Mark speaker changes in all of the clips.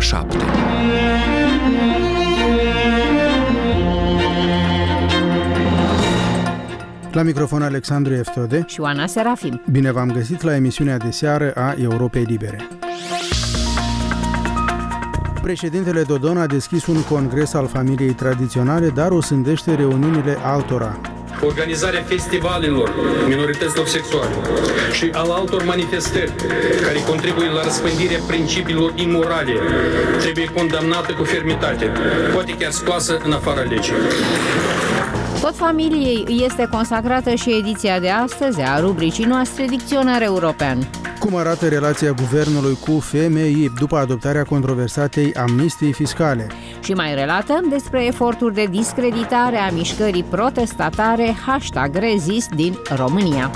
Speaker 1: 7.
Speaker 2: La microfon Alexandru Eftode
Speaker 3: și Oana Serafim.
Speaker 2: Bine v-am găsit la emisiunea de seară a Europei Libere. Președintele Dodon a deschis un congres al familiei tradiționale, dar o sândește reuniunile altora.
Speaker 4: Organizarea festivalelor minorităților sexuale și al altor manifestări care contribuie la răspândirea principiilor imorale trebuie condamnată cu fermitate, poate chiar scoasă în afara legii.
Speaker 3: Tot familiei îi este consacrată și ediția de astăzi a rubricii noastre Dicționar European.
Speaker 2: Cum arată relația guvernului cu FMI după adoptarea controversatei amnistiei fiscale?
Speaker 3: Și mai relatăm despre eforturi de discreditare a mișcării protestatare #Rezist din România.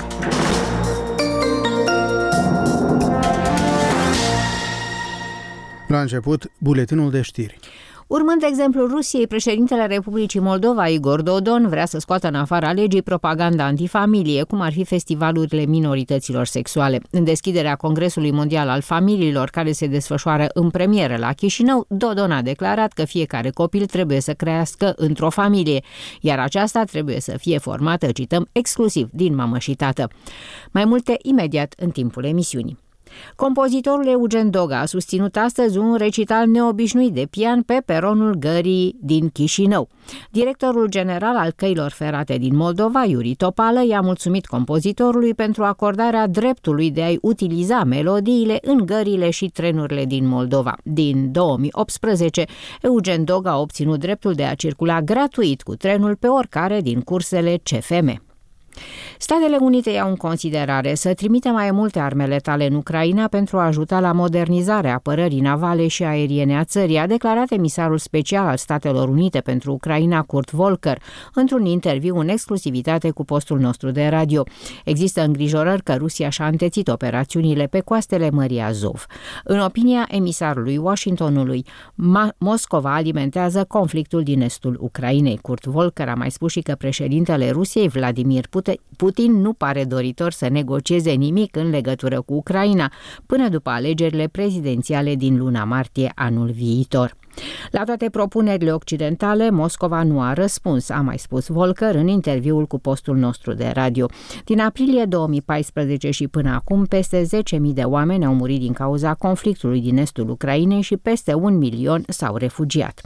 Speaker 2: La început, buletinul de știri.
Speaker 3: Urmând exemplul Rusiei, președintele Republicii Moldova, Igor Dodon, vrea să scoată în afara legii propaganda antifamilie, cum ar fi festivalurile minorităților sexuale. În deschiderea Congresului Mondial al Familiilor, care se desfășoară în premieră la Chișinău, Dodon a declarat că fiecare copil trebuie să crească într-o familie, iar aceasta trebuie să fie formată, cităm, exclusiv din mamă și tată. Mai multe imediat în timpul emisiunii. Compozitorul Eugen Doga a susținut astăzi un recital neobișnuit de pian pe peronul gării din Chișinău. Directorul general al căilor ferate din Moldova, Iuri Topală, i-a mulțumit compozitorului pentru acordarea dreptului de a-i utiliza melodiile în gările și trenurile din Moldova. Din 2018, Eugen Doga a obținut dreptul de a circula gratuit cu trenul pe oricare din cursele CFM. Statele Unite iau în considerare să trimită mai multe arme letale în Ucraina pentru a ajuta la modernizarea apărării navale și aeriene a țării, a declarat emisarul special al Statelor Unite pentru Ucraina, Kurt Volker, într-un interviu în exclusivitate cu postul nostru de radio. Există îngrijorări că Rusia și-a întețit operațiunile pe coastele Mării Azov. În opinia emisarului Washingtonului, Moscova alimentează conflictul din estul Ucrainei. Kurt Volker a mai spus și că președintele Rusiei, Vladimir Putin, nu pare doritor să negocieze nimic în legătură cu Ucraina până după alegerile prezidențiale din luna martie anul viitor. La toate propunerile occidentale, Moscova nu a răspuns, a mai spus Volker în interviul cu postul nostru de radio. Din aprilie 2014 și până acum, peste 10.000 de oameni au murit din cauza conflictului din estul Ucrainei și peste 1 milion s-au refugiat.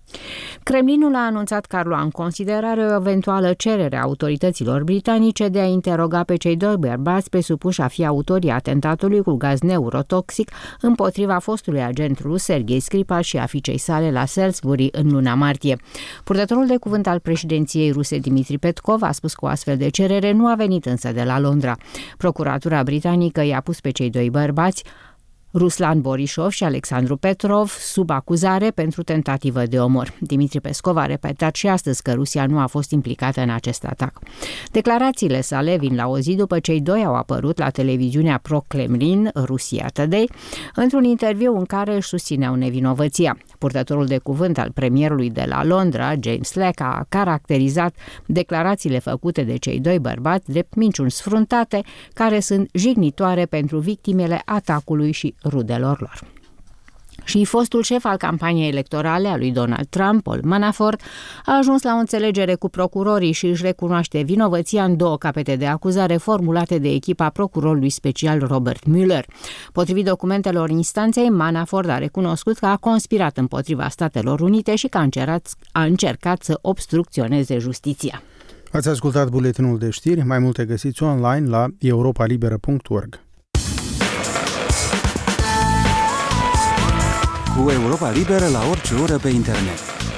Speaker 3: Kremlinul a anunțat că ar lua în considerare o eventuală cerere a autorităților britanice de a interoga pe cei doi bărbați presupuși a fi autorii atentatului cu gaz neurotoxic împotriva fostului agent rus Serghei Skripal și a fiicei sale la Salisbury în luna martie. Purtătorul de cuvânt al președinției ruse Dmitri Petkov a spus că o astfel de cerere nu a venit însă de la Londra. Procuratura britanică i-a pus pe cei doi bărbați, Ruslan Borisov și Alexandru Petrov, sub acuzare pentru tentativă de omor. Dmitri Peskov a repetat și astăzi că Rusia nu a fost implicată în acest atac. Declarațiile sale vin la o zi după cei doi au apărut la televiziunea pro-Kremlin, Russia Today, într-un interviu în care își susțineau nevinovăția. Purtătorul de cuvânt al premierului de la Londra, James Lack, a caracterizat declarațiile făcute de cei doi bărbați drept minciuni sfruntate, care sunt jignitoare pentru victimele atacului și rudelor lor. Și fostul șef al campaniei electorale a lui Donald Trump, Paul Manafort, a ajuns la o înțelegere cu procurorii și își recunoaște vinovăția în 2 capete de acuzare formulate de echipa procurorului special Robert Mueller. Potrivit documentelor instanței, Manafort a recunoscut că a conspirat împotriva Statelor Unite și că a încercat să obstrucționeze justiția.
Speaker 2: Ați ascultat buletinul de știri, mai multe găsiți online la europalibera.org.
Speaker 1: Cu Europa Liberă la orice oră pe internet.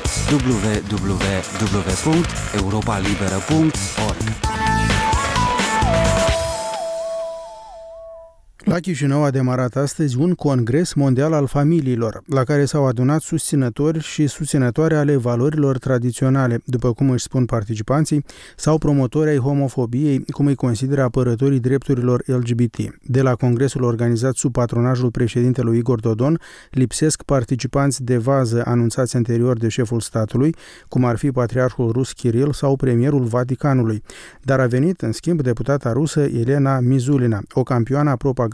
Speaker 1: www.europalibera.org.
Speaker 2: La Chișinău a demarat astăzi un congres mondial al familiilor, la care s-au adunat susținători și susținătoare ale valorilor tradiționale, după cum își spun participanții, sau promotori ai homofobiei, cum îi consideră apărătorii drepturilor LGBT. De la congresul organizat sub patronajul președintelui Igor Dodon, lipsesc participanți de vază anunțați anterior de șeful statului, cum ar fi patriarhul rus Kiril sau premierul Vaticanului. Dar a venit, în schimb, deputata rusă Elena Mizulina, o campioană a propagandei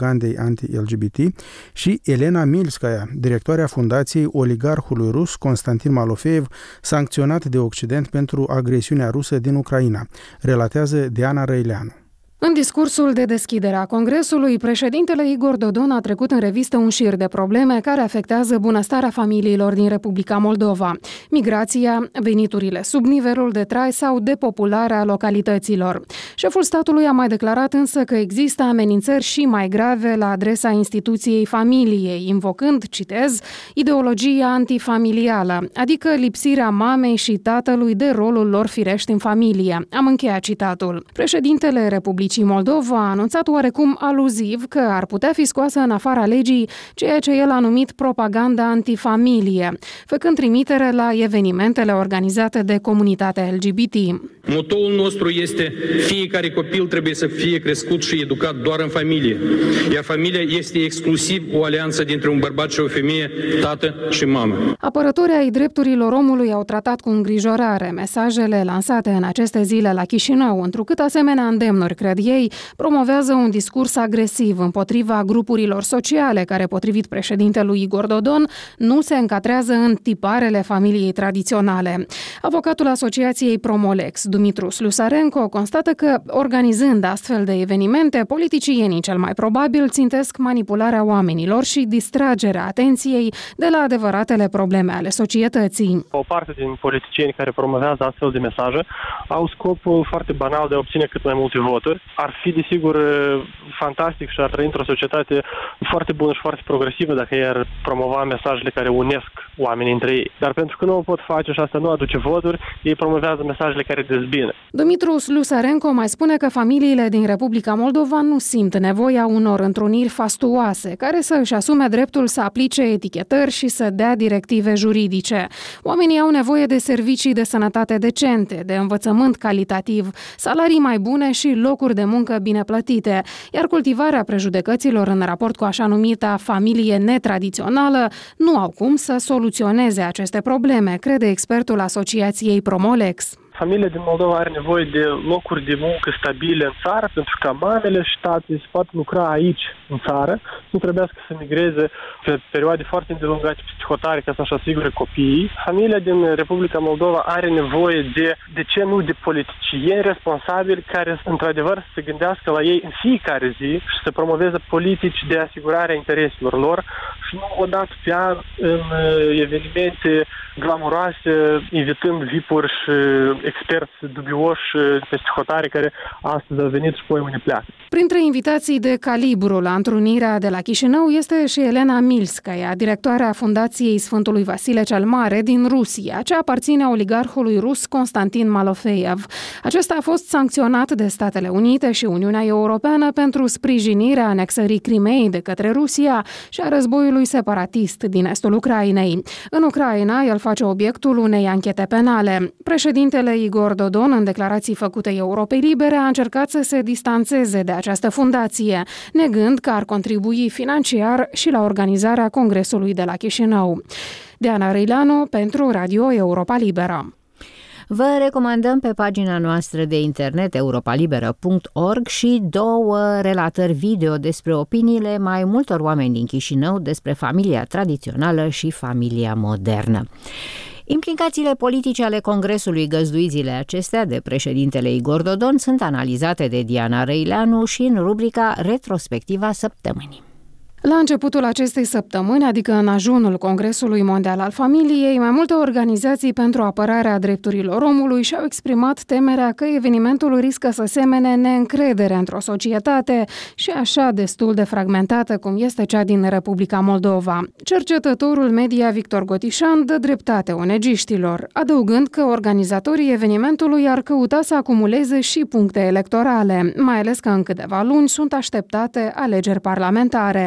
Speaker 2: propagandei anti-LGBT, și Elena Milskaya, directoarea fundației oligarhului rus Constantin Malofeev, sancționat de Occident pentru agresiunea rusă din Ucraina, relatează Diana Răileanu.
Speaker 5: În discursul de deschidere a Congresului, președintele Igor Dodon a trecut în revistă un șir de probleme care afectează bunăstarea familiilor din Republica Moldova: migrația, veniturile sub nivelul de trai sau depopularea localităților. Șeful statului a mai declarat însă că există amenințări și mai grave la adresa instituției familiei, invocând, citez, ideologia antifamilială, adică lipsirea mamei și tatălui de rolul lor firești în familie. Am încheiat citatul. Președintele Republicii Moldova a anunțat oarecum aluziv că ar putea fi scoasă în afara legii ceea ce el a numit propaganda antifamilie, făcând trimitere la evenimentele organizate de comunitatea LGBT.
Speaker 4: Motoul nostru este: fiecare copil trebuie să fie crescut și educat doar în familie, iar familia este exclusiv o alianță dintre un bărbat și o femeie, tată și mamă. Apărătorii
Speaker 5: ai drepturilor omului au tratat cu îngrijorare mesajele lansate în aceste zile la Chișinău, întrucât asemenea îndemnuri, cred ei, promovează un discurs agresiv împotriva grupurilor sociale care, potrivit președintelui Igor Dodon, nu se încadrează în tiparele familiei tradiționale. Avocatul Asociației Promolex, Dumitru Slusarenko, constată că, organizând astfel de evenimente, politicienii cel mai probabil țintesc manipularea oamenilor și distragerea atenției de la adevăratele probleme ale societății.
Speaker 6: O parte din politicieni care promovează astfel de mesaje au scopul foarte banal de a obține cât mai multe voturi. Ar fi, desigur, fantastic și ar trăi într-o societate foarte bună și foarte progresivă dacă ei ar promova mesajele care unesc oamenii între ei. Dar pentru că nu o pot face și asta nu aduce voturi, ei promovează mesajele care dezbină.
Speaker 5: Dumitru Slusarenko mai spune că familiile din Republica Moldova nu simt nevoia unor întruniri fastuoase, care să își asume dreptul să aplice etichetări și să dea directive juridice. Oamenii au nevoie de servicii de sănătate decente, de învățământ calitativ, salarii mai bune și locuri de muncă bine plătite, iar cultivarea prejudecăților în raport cu așa numita familie netradițională nu au cum să soluționeze aceste probleme, crede expertul Asociației Promolex.
Speaker 6: Familia din Moldova are nevoie de locuri de muncă stabile în țară, pentru că mamele și tații se pot lucra aici, în țară, nu trebuiască să migreze pe perioade foarte îndelungate peste hotare ca să-și asigure copiii. Familia din Republica Moldova are nevoie de ce nu, de politicieni responsabili care, într-adevăr, să se gândească la ei în fiecare zi și să promoveze politici de asigurare a intereselor lor și nu odată pe an în evenimente glamuroase, invitând VIP-uri și experți dubioși peste hotare care astăzi au venit și poi mâine pleacă.
Speaker 5: Printre invitații de calibru la întrunirea de la Chișinău este și Elena Milskaya, directoarea Fundației Sfântului Vasile cel Mare din Rusia, ce aparține oligarhului rus Constantin Malofeev. Acesta a fost sancționat de Statele Unite și Uniunea Europeană pentru sprijinirea anexării Crimeei de către Rusia și a războiului separatist din estul Ucrainei. În Ucraina, el face obiectul unei anchete penale. Președintele Igor Dodon, în declarații făcute Europei Libere, a încercat să se distanțeze de această fundație, negând că ar contribui financiar și la organizarea Congresului de la Chișinău. Diana Răileanu pentru Radio Europa Liberă.
Speaker 3: Vă recomandăm pe pagina noastră de internet europalibera.org și 2 relatări video despre opiniile mai multor oameni din Chișinău despre familia tradițională și familia modernă. Implicațiile politice ale Congresului găzduit zilele acestea de președintele Igor Dodon sunt analizate de Diana Răileanu și în rubrica Retrospectiva Săptămânii.
Speaker 5: La începutul acestei săptămâni, adică în ajunul Congresului Mondial al Familiei, mai multe organizații pentru apărarea drepturilor omului și-au exprimat temerea că evenimentul riscă să semene neîncredere într-o societate și așa destul de fragmentată cum este cea din Republica Moldova. Cercetătorul media Victor Gotișan dă dreptate ONG-știlor, adăugând că organizatorii evenimentului ar căuta să acumuleze și puncte electorale, mai ales că în câteva luni sunt așteptate alegeri parlamentare.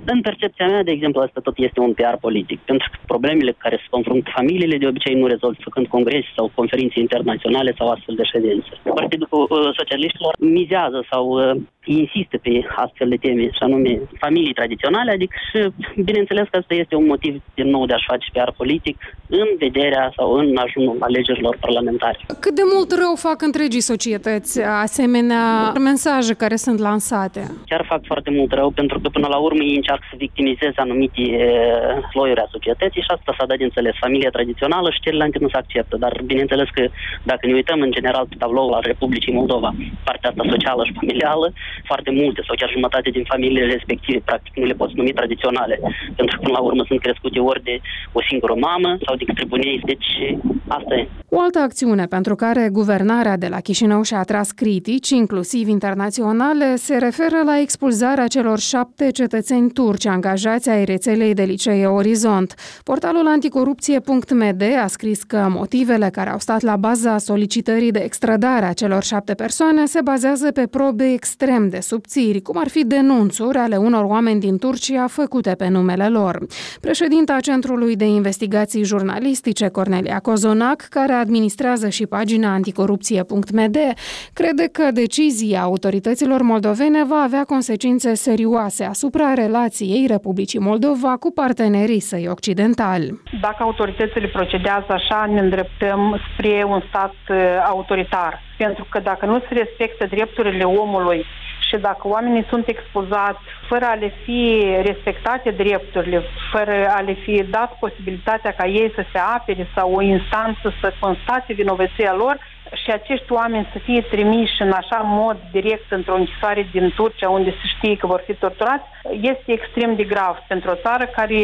Speaker 7: În percepția mea, de exemplu, asta tot este un PR politic, pentru că problemele cu care se confruntă familiile de obicei nu rezolvă făcând congrese sau conferințe internaționale sau astfel de ședințe. Partidul Socialiștilor mizează sau insistă pe astfel de teme, și anume familii tradiționale, adică și bineînțeles că asta este un motiv din nou de a-și face PR politic în vederea sau în ajunul alegerilor parlamentare.
Speaker 5: Cât de mult rău fac întregii societăți asemenea mesaje care sunt lansate?
Speaker 7: Chiar fac foarte mult rău, pentru că până la urmă ei încearcă să victimizeze anumite slojuri a societății și asta s-a dat de înțeles. Familia tradițională și celelalte nu se acceptă, dar bineînțeles că dacă ne uităm în general pe tabloul al Republicii Moldova, partea asta socială și familială, foarte multe sau chiar jumătate din familiile respective practic nu le poți numi tradiționale, pentru că până la urmă sunt crescute ori de o singură mamă sau de către bunici, deci asta e.
Speaker 5: O altă acțiune pentru care guvernarea de la Chișinău și-a atras critici, inclusiv internaționale, se referă la expulzarea celor 7 cetățeni turci angajați ai rețelei de licee Orizont. Portalul anticorupție.md a scris că motivele care au stat la baza solicitării de extradare a celor 7 persoane se bazează pe probe extrem de subțiri, cum ar fi denunțuri ale unor oameni din Turcia făcute pe numele lor. Președinta Centrului de Investigații Jurnalistice, Cornelia Cozonac, care administrează și pagina anticorupție.md, crede că decizia autorităților moldovene va avea consecințe serioase asupra relației Republicii Moldova cu partenerii săi occidentali.
Speaker 8: Dacă autoritățile procedează așa, ne îndreptăm spre un stat autoritar. Pentru că dacă nu se respectă drepturile omului și dacă oamenii sunt expulzați fără a le fi respectate drepturile, fără a le fi dat posibilitatea ca ei să se apere sau o instanță să constate vinovăția lor, și acești oameni să fie trimiși în așa mod direct într-o închisoare din Turcia, unde se știe că vor fi torturați, este extrem de grav pentru o țară care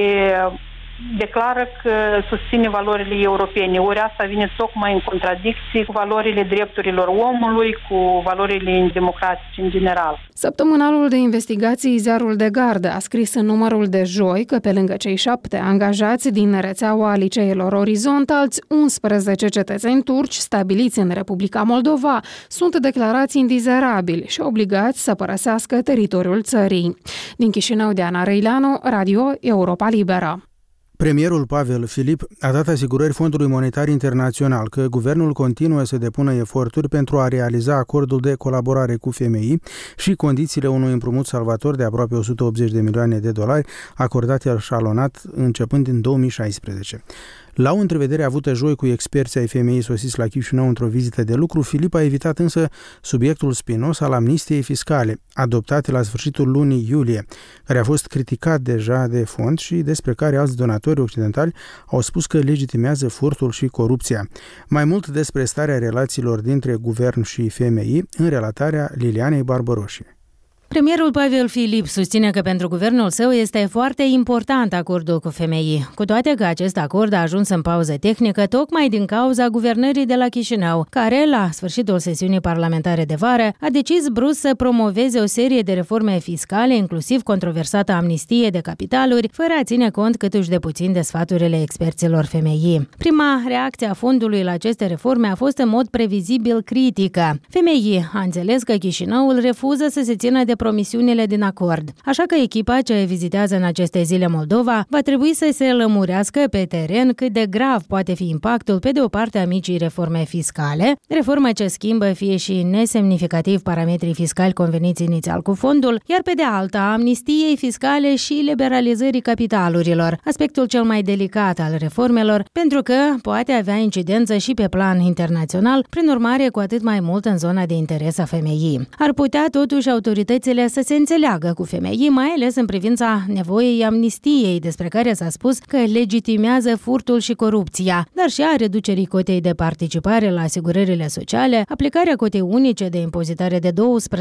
Speaker 8: declară că susține valorile europene. Ori asta vine tocmai în contradicție cu valorile drepturilor omului, cu valorile democratice în general.
Speaker 5: Săptămânalul de investigații Ziarul de Gardă a scris în numărul de joi că pe lângă cei 7 angajați din rețeaua liceelor Orizont, alți 11 cetățeni turci stabiliți în Republica Moldova sunt declarați indizerabili și obligați să părăsească teritoriul țării. Din Chișinău, Diana Răileanu, Radio Europa Liberă.
Speaker 2: Premierul Pavel Filip a dat asigurări Fondului Monetar Internațional că guvernul continuă să depună eforturi pentru a realiza acordul de colaborare cu FMI și condițiile unui împrumut salvator de aproape 180 de milioane de dolari acordat eșalonat începând din 2016. La o întrevedere avută joi cu experții ai FMI sosiți la Chișinău într-o vizită de lucru, Filip a evitat însă subiectul spinos al amnistiei fiscale, adoptate la sfârșitul lunii iulie, care a fost criticat deja de fond și despre care alți donatori occidentali au spus că legitimează furtul și corupția. Mai mult despre starea relațiilor dintre guvern și FMI în relatarea Lilianei Barbaroși.
Speaker 3: Premierul Pavel Filip susține că pentru guvernul său este foarte important acordul cu FMI, cu toate că acest acord a ajuns în pauză tehnică tocmai din cauza guvernării de la Chișinău, care, la sfârșitul sesiunii parlamentare de vară, a decis brusc să promoveze o serie de reforme fiscale, inclusiv controversată amnistie de capitaluri, fără a ține cont câtuși de puțin de sfaturile experților FMI. Prima reacție a fondului la aceste reforme a fost în mod previzibil critică. FMI a înțeles că Chișinăul refuză să se țină de promisiunile din acord. Așa că echipa ce vizitează în aceste zile Moldova va trebui să se lămurească pe teren cât de grav poate fi impactul pe de o parte a micii reforme fiscale, reformă ce schimbă fie și nesemnificativ parametrii fiscali conveniți inițial cu fondul, iar pe de alta amnistiei fiscale și liberalizării capitalurilor, aspectul cel mai delicat al reformelor, pentru că poate avea incidență și pe plan internațional, prin urmare cu atât mai mult în zona de interes a FMI. Ar putea totuși autoritățile să se înțeleagă cu FMI, mai ales în privința nevoii amnistiei, despre care s-a spus că legitimează furtul și corupția, dar și a reducerii cotei de participare la asigurările sociale, aplicarea cotei unice de impozitare de 12%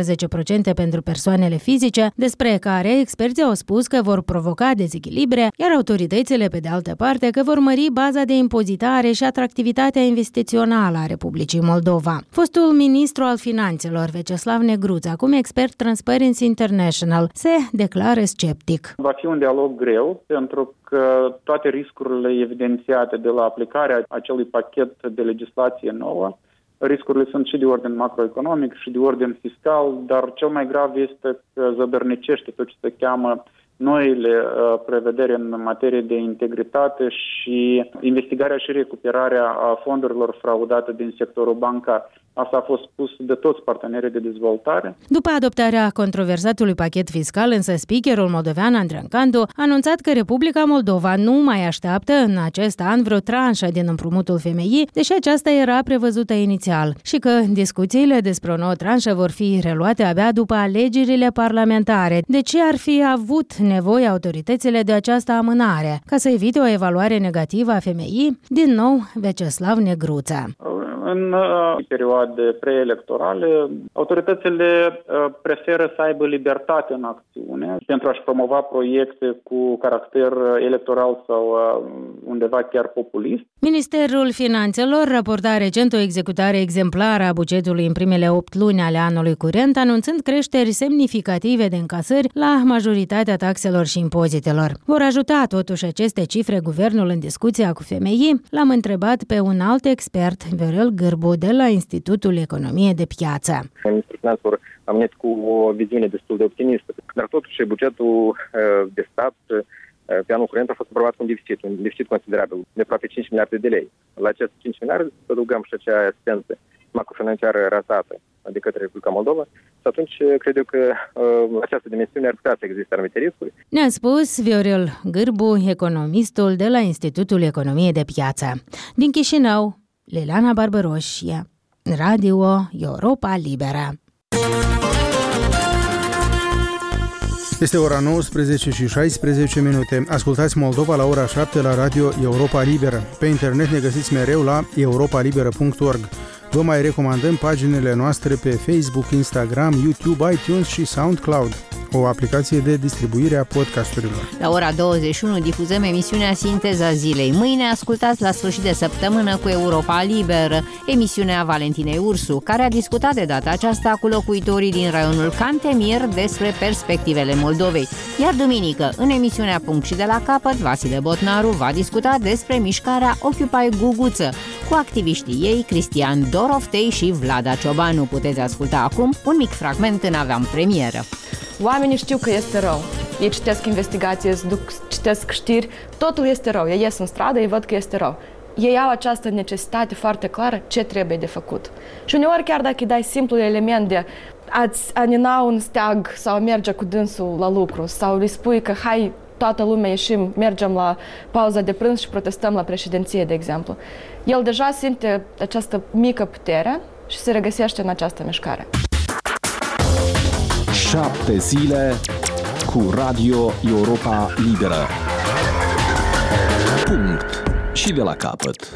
Speaker 3: pentru persoanele fizice, despre care experții au spus că vor provoca dezechilibre, iar autoritățile, pe de altă parte, că vor mări baza de impozitare și atractivitatea investițională a Republicii Moldova. Fostul ministru al finanțelor, Veceslav Negruț, acum expert Transparency International, se declară sceptic.
Speaker 9: Va fi un dialog greu, pentru că toate riscurile evidențiate de la aplicarea acelui pachet de legislație nouă, riscurile sunt și de ordin macroeconomic și de ordin fiscal, dar cel mai grav este că zădărnicește tot ce se cheamă noile prevederi în materie de integritate și investigarea și recuperarea a fondurilor fraudate din sectorul bancar. Asta a fost spus de toți partenerii de dezvoltare.
Speaker 10: După adoptarea controversatului pachet fiscal, însă speakerul moldovean Andrean Candu a anunțat că Republica Moldova nu mai așteaptă în acest an vreo tranșă din împrumutul FMI, deși aceasta era prevăzută inițial, și că discuțiile despre o nouă tranșă vor fi reluate abia după alegerile parlamentare. De ce ar fi avut nevoie autoritățile de această amânare? Ca să evite o evaluare negativă a FMI? Din nou, Vyacheslav Negruța.
Speaker 9: În perioade preelectorale, autoritățile preferă să aibă libertate în acțiune pentru a-și promova proiecte cu caracter electoral sau undeva chiar populist.
Speaker 10: Ministerul Finanțelor raporta recent o executare exemplară a bugetului în primele 8 luni ale anului curent, anunțând creșteri semnificative de încasări la majoritatea taxelor și impozitelor. Vor ajuta totuși aceste cifre guvernul în discuția cu FMI? L-am întrebat pe un alt expert, Viorel Gârbu, de la Institutul Economie de Piață.
Speaker 11: Ministrul Finanțelor a venit cu o viziune destul de optimistă, dar totuși bugetul de stat pe anul curent a fost aprobat cu un deficit considerabil, de aproape 5 miliarde de lei. La acest 5 miliarde adăugăm și acea asistență macrofinanciară ratată de către Republica Moldova și atunci cred eu că această dimensiune ar putea să existe anumite riscuri.
Speaker 10: Ne-a spus Viorel Gârbu, economistul de la Institutul Economie de Piață. Din Chișinău, Liliana Barbaroșie, Radio Europa Liberă.
Speaker 2: Este ora 19 și 16 minute. Ascultați Moldova la ora 7 la Radio Europa Liberă. Pe internet ne găsiți mereu la europalibera.org. Vă mai recomandăm paginile noastre pe Facebook, Instagram, YouTube, iTunes și SoundCloud, o aplicație de distribuire a podcasturilor.
Speaker 3: La ora 21 difuzăm emisiunea Sinteza Zilei. Mâine ascultați la sfârșit de săptămână cu Europa Liberă, emisiunea Valentinei Ursu, care a discutat de data aceasta cu locuitorii din raionul Cantemir despre perspectivele Moldovei. Iar duminică, în emisiunea Punct și de la capăt, Vasile Botnaru va discuta despre mișcarea Occupy Guguță cu activiștii ei Cristian Doroftei și Vlada Ciobanu. Puteți asculta acum un mic fragment în avantpremieră.
Speaker 12: Oamenii știu că este rău. Ei citesc investigații, citesc știri, totul este rău. Ei ies în stradă, ei văd că este rău. Ei au această necesitate foarte clară ce trebuie de făcut. Și uneori chiar dacă îi dai simplul element de a-ți anina un steag sau merge cu dânsul la lucru sau îi spui că hai, toată lumea ieșim, mergem la pauza de prânz și protestăm la președinție, de exemplu. El deja simte această mică putere și se regăsește în această mișcare.
Speaker 13: 7 zile cu Radio Europa Liberă. Punct și de la capăt.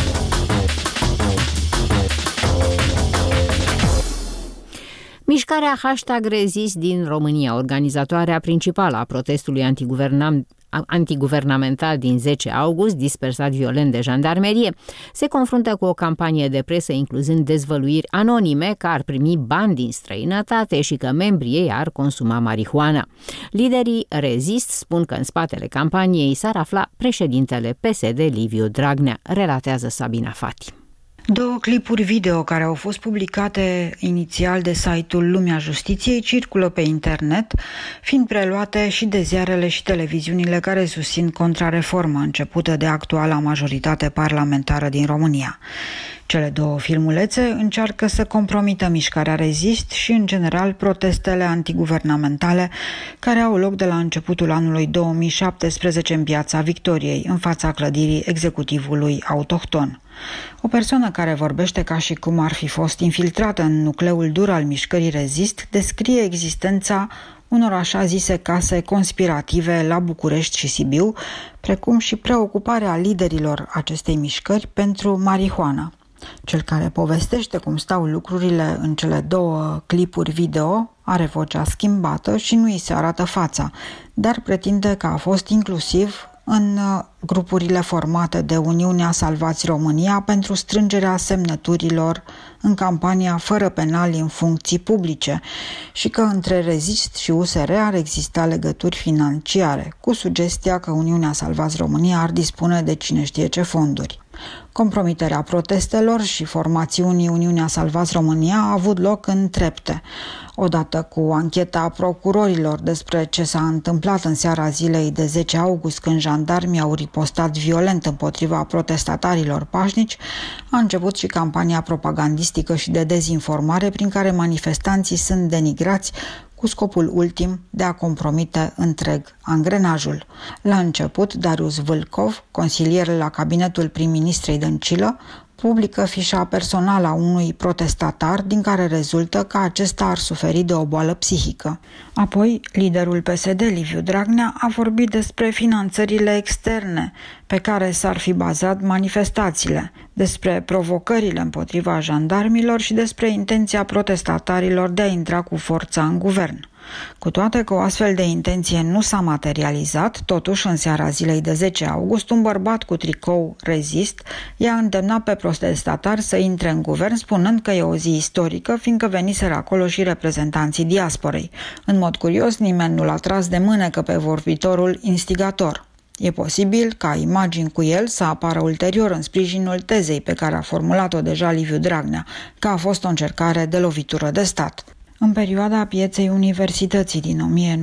Speaker 3: Mișcarea #Rezist din România, organizatoarea principală a protestului antiguvernamental din 10 august, dispersat violent de jandarmerie, se confruntă cu o campanie de presă incluzând dezvăluiri anonime că ar primi bani din străinătate și că membrii ei ar consuma marihuana. Liderii Rezist spun că în spatele campaniei s-ar afla președintele PSD Liviu Dragnea, relatează Sabina Fati.
Speaker 14: 2 clipuri video care au fost publicate inițial de site-ul Lumea Justiției circulă pe internet, fiind preluate și de ziarele și televiziunile care susțin contrareforma începută de actuala majoritate parlamentară din România. Cele 2 filmulețe încearcă să compromită mișcarea Rezist și, în general, protestele antiguvernamentale care au loc de la începutul anului 2017 în Piața Victoriei, în fața clădirii executivului autohton. O persoană care vorbește ca și cum ar fi fost infiltrată în nucleul dur al mișcării Rezist descrie existența unor așa zise case conspirative la București și Sibiu, precum și preocuparea liderilor acestei mișcări pentru marihuana. Cel care povestește cum stau lucrurile în cele 2 clipuri video are vocea schimbată și nu îi se arată fața, dar pretinde că a fost inclusiv în grupurile formate de Uniunea Salvați România pentru strângerea semnăturilor în campania Fără penali în funcții publice și că între Rezist și USR ar exista legături financiare, cu sugestia că Uniunea Salvați România ar dispune de cine știe ce fonduri. Compromiterea protestelor și formațiunii Uniunea Salvați România a avut loc în trepte. Odată cu ancheta procurorilor despre ce s-a întâmplat în seara zilei de 10 august, când jandarmii au ripostat violent împotriva protestatarilor pașnici, a început și campania propagandistică și de dezinformare prin care manifestanții sunt denigrați cu scopul ultim de a compromite întreg angrenajul. La început, Darius Vâlcov, consilier la cabinetul prim-ministrei Dăncilă, publică fișa personală a unui protestatar, din care rezultă că acesta ar suferi de o boală psihică. Apoi, liderul PSD, Liviu Dragnea, a vorbit despre finanțările externe pe care s-ar fi bazat manifestațiile, despre provocările împotriva jandarmilor și despre intenția protestatarilor de a intra cu forța în guvern. Cu toate că o astfel de intenție nu s-a materializat, totuși în seara zilei de 10 august, un bărbat cu tricou Rezist i-a îndemnat pe protestatari să intre în guvern, spunând că e o zi istorică, fiindcă veniseră acolo și reprezentanții diasporei. În mod curios, nimeni nu l-a tras de mânecă pe vorbitorul instigator. E posibil ca imagini cu el să apară ulterior în sprijinul tezei pe care a formulat-o deja Liviu Dragnea, că a fost o încercare de lovitură de stat. În perioada pieței universității din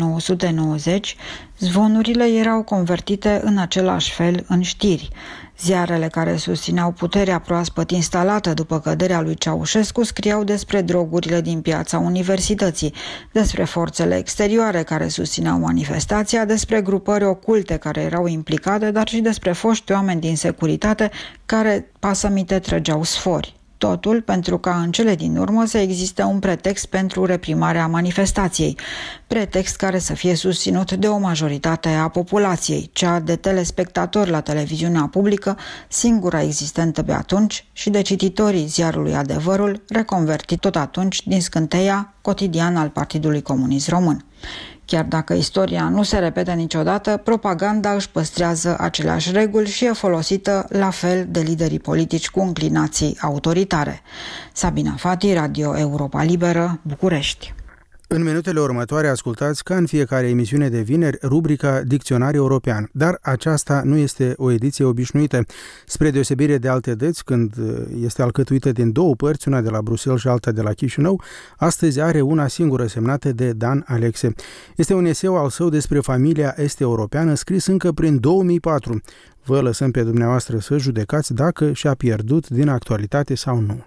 Speaker 14: 1990, zvonurile erau convertite în același fel în știri. Ziarele care susțineau puterea proaspăt instalată după căderea lui Ceaușescu scriau despre drogurile din piața universității, despre forțele exterioare care susțineau manifestația, despre grupări oculte care erau implicate, dar și despre foști oameni din securitate care pasămite trăgeau sfori. Totul pentru ca în cele din urmă să existe un pretext pentru reprimarea manifestației, pretext care să fie susținut de o majoritate a populației, cea de telespectatori la televiziunea publică, singura existentă pe atunci, și de cititorii ziarului Adevărul, reconvertit tot atunci din scânteia cotidian al Partidului Comunist Român. Chiar dacă istoria nu se repetă niciodată, propaganda își păstrează aceleași reguli și e folosită la fel de liderii politici cu înclinații autoritare. Sabina Fati, Radio Europa Liberă, București.
Speaker 2: În minutele următoare ascultați, ca în fiecare emisiune de vineri, rubrica Dicționar European. Dar aceasta nu este o ediție obișnuită. Spre deosebire de alte dăți, când este alcătuită din două părți, una de la Bruxelles și alta de la Chișinău, astăzi are una singură, semnată de Dan Alexe. Este un eseu al său despre familia est-europeană, scris încă prin 2004. Vă lăsăm pe dumneavoastră să judecați dacă și-a pierdut din actualitate sau nu.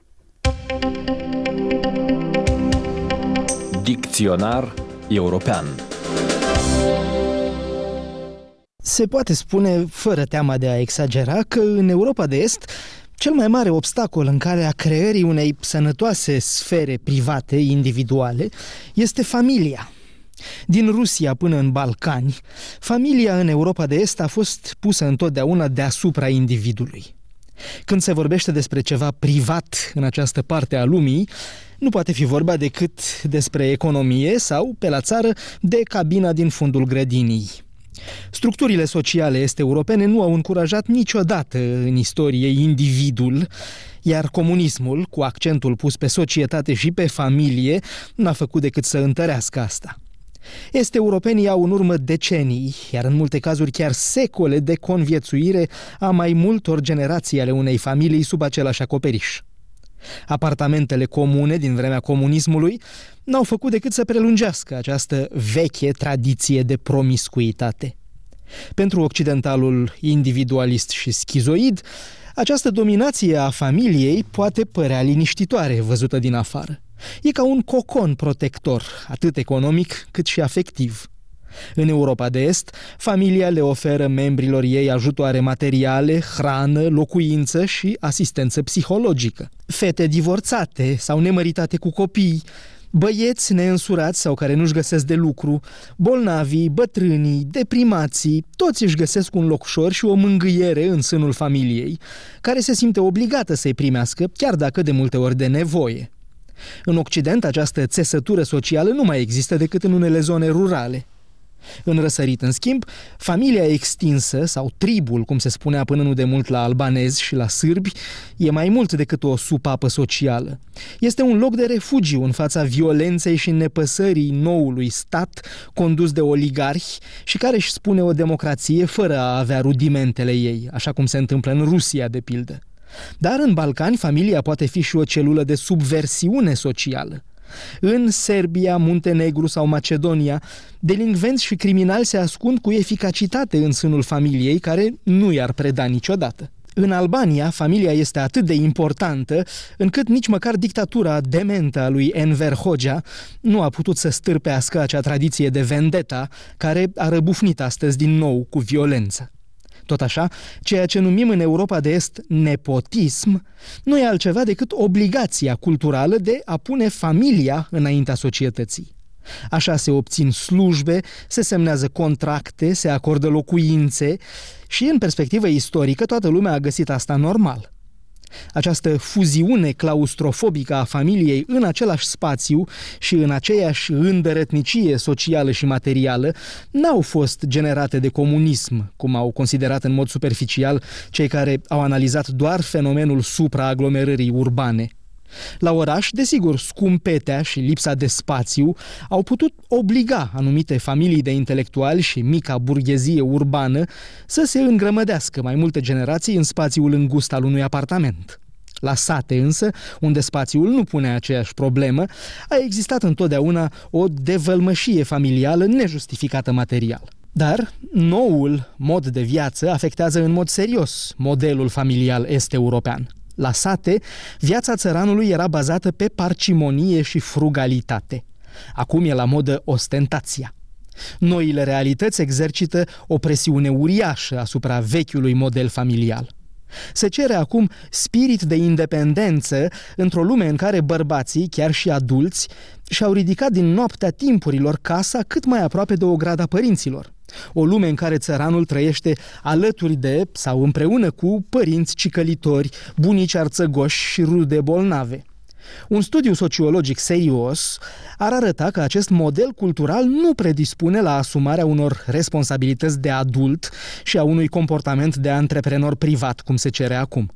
Speaker 13: Dicționar European.
Speaker 15: Se poate spune, fără teama de a exagera, că în Europa de Est cel mai mare obstacol în calea creării unei sănătoase sfere private, individuale, este familia. Din Rusia până în Balcani, familia în Europa de Est a fost pusă întotdeauna deasupra individului. Când se vorbește despre ceva privat în această parte a lumii, nu poate fi vorba decât despre economie sau, pe la țară, de cabina din fundul grădinii. Structurile sociale est-europene nu au încurajat niciodată în istorie individul, iar comunismul, cu accentul pus pe societate și pe familie, n-a făcut decât să întărească asta. Est-europenii au în urmă decenii, iar în multe cazuri chiar secole de conviețuire a mai multor generații ale unei familii sub același acoperiș. Apartamentele comune din vremea comunismului n-au făcut decât să prelungească această veche tradiție de promiscuitate. Pentru occidentalul individualist și schizoid, această dominație a familiei poate părea liniștitoare văzută din afară. E ca un cocon protector, atât economic cât și afectiv. În Europa de Est, familia le oferă membrilor ei ajutoare materiale, hrană, locuință și asistență psihologică. Fete divorțate sau nemăritate cu copii, băieți neînsurați sau care nu-și găsesc de lucru, bolnavii, bătrânii, deprimații, toți își găsesc un locșor și o mângâiere în sânul familiei, care se simte obligată să-i primească, chiar dacă de multe ori de nevoie. În Occident, această țesătură socială nu mai există decât în unele zone rurale. În răsărit, în schimb, familia extinsă, sau tribul, cum se spunea până nu de mult la albanezi și la sârbi, e mai mult decât o supapă socială. Este un loc de refugiu în fața violenței și nepăsării noului stat condus de oligarhi și care își spune o democrație fără a avea rudimentele ei, așa cum se întâmplă în Rusia, de pildă. Dar în Balcani, familia poate fi și o celulă de subversiune socială. În Serbia, Muntenegru sau Macedonia, delinvenți și criminali se ascund cu eficacitate în sânul familiei, care nu i-ar preda niciodată. În Albania, familia este atât de importantă încât nici măcar dictatura dementă a lui Enver Hoxha nu a putut să stârpească acea tradiție de vendeta care a răbufnit astăzi din nou cu violență. Tot așa, ceea ce numim în Europa de Est nepotism nu e altceva decât obligația culturală de a pune familia înaintea societății. Așa se obțin slujbe, se semnează contracte, se acordă locuințe și, în perspectivă istorică, toată lumea a găsit asta normal. Această fuziune claustrofobică a familiei în același spațiu și în aceeași îndărătnicie socială și materială n-au fost generate de comunism, cum au considerat în mod superficial cei care au analizat doar fenomenul supraaglomerării urbane. La oraș, desigur, scumpetea și lipsa de spațiu au putut obliga anumite familii de intelectuali și mica burghezie urbană să se îngrămădească mai multe generații în spațiul îngust al unui apartament. La sate însă, unde spațiul nu pune aceeași problemă, a existat întotdeauna o devălmășie familială nejustificată material. Dar noul mod de viață afectează în mod serios modelul familial est-european. La sate, viața țăranului era bazată pe parcimonie și frugalitate. Acum e la modă ostentația. Noile realități exercită o presiune uriașă asupra vechiului model familial. Se cere acum spirit de independență într-o lume în care bărbații, chiar și adulți, și-au ridicat din noaptea timpurilor casa cât mai aproape de ograda părinților. O lume în care țăranul trăiește alături de sau împreună cu părinți cicălitori, bunici arțăgoși și rude bolnave. Un studiu sociologic serios ar arăta că acest model cultural nu predispune la asumarea unor responsabilități de adult și a unui comportament de antreprenor privat, cum se cere acum.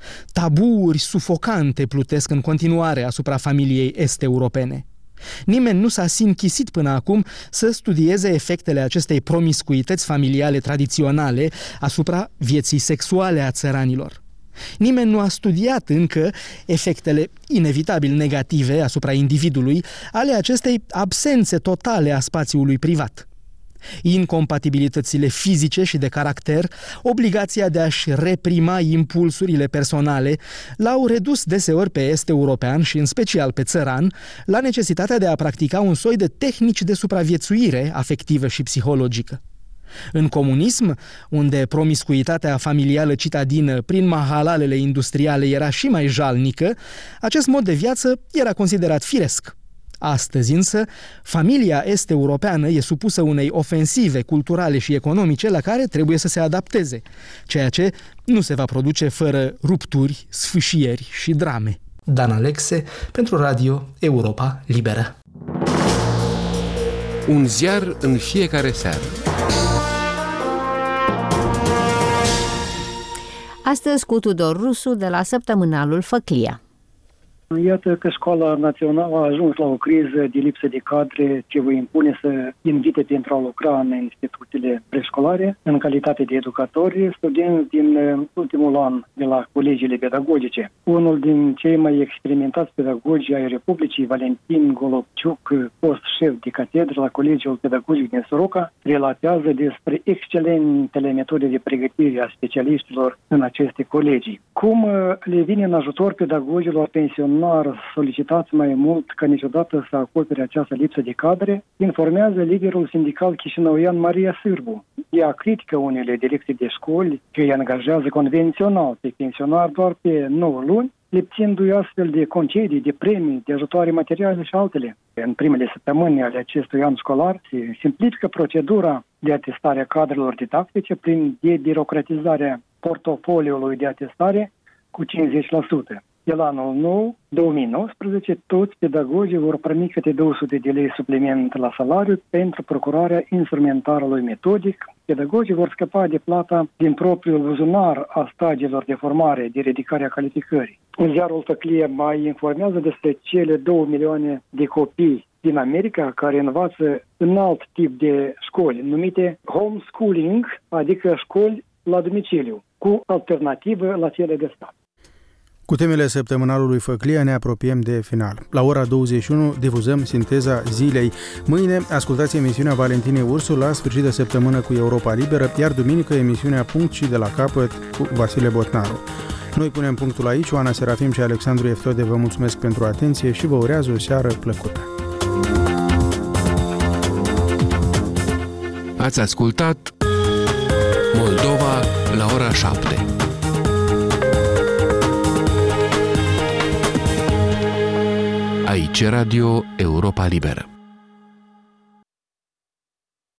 Speaker 15: Tabuuri sufocante plutesc în continuare asupra familiei est-europene. Nimeni nu s-a sinchisit până acum să studieze efectele acestei promiscuități familiale tradiționale asupra vieții sexuale a țăranilor. Nimeni nu a studiat încă efectele inevitabil negative asupra individului ale acestei absențe totale a spațiului privat. Incompatibilitățile fizice și de caracter, obligația de a-și reprima impulsurile personale, l-au redus deseori pe est-european și în special pe țăran la necesitatea de a practica un soi de tehnici de supraviețuire afectivă și psihologică. În comunism, unde promiscuitatea familială citadină prin mahalalele industriale era și mai jalnică, acest mod de viață era considerat firesc. Astăzi însă, familia est-europeană e supusă unei ofensive culturale și economice la care trebuie să se adapteze, ceea ce nu se va produce fără rupturi, sfâșieri și drame.
Speaker 16: Dan Alexe, pentru Radio Europa Liberă.
Speaker 17: Un ziar în fiecare seară.
Speaker 3: Astăzi cu Tudor Rusu de la săptămânalul Făclia.
Speaker 18: Iată că școala națională a ajuns la o criză de lipsă de cadre ce vă impune să invite pentru a lucra în instituțiile preșcolare, în calitate de educatori, studenți din ultimul an de la colegiile pedagogice. Unul din cei mai experimentați pedagogi ai Republicii, Valentin Golobciuc, fost șef de catedră la Colegiul Pedagogic din Soroca, relatează despre excelentele metode de pregătire a specialiștilor în aceste colegii. Cum le vine în ajutor pedagogilor pensionari solicitați mai mult ca niciodată să acopere această lipsă de cadre, informează liderul sindical chișinăuian Maria Sârbu. Ea critică unele direcții de școli că îi angajează convențional pe pensionari doar pe 9 luni, lipsindu-i astfel de concedii, de premii, de ajutoare materiale și altele. În primele săptămâni ale acestui an școlar se simplifică procedura de atestare a cadrelor didactice prin debirocratizarea portofoliului de atestare cu 50%. de la anul nou, 2019, toți pedagogii vor primi câte 200 de lei supliment la salariu pentru procurarea instrumentarului metodic. Pedagogii vor scăpa de plata din propriul buzunar a stagiilor de formare, de ridicare a calificării. Ziarul Tăclie mai informează despre cele 2 milioane de copii din America care învață în alt tip de școli, numite homeschooling, adică școli la domiciliu, cu alternativă la cele de stat.
Speaker 2: Cu temele săptămânalului Făclia ne apropiem de final. La ora 21 difuzăm sinteza zilei. Mâine ascultați emisiunea Valentinei Ursu la sfârșit de săptămână cu Europa Liberă, iar duminică emisiunea Punct și de la capăt cu Vasile Botnaru. Noi punem punctul aici. Oana Serafim și Alexandru Eftode vă mulțumesc pentru atenție și vă urează o seară plăcută.
Speaker 17: Ați ascultat Moldova la ora 7. Aici Radio Europa Liberă.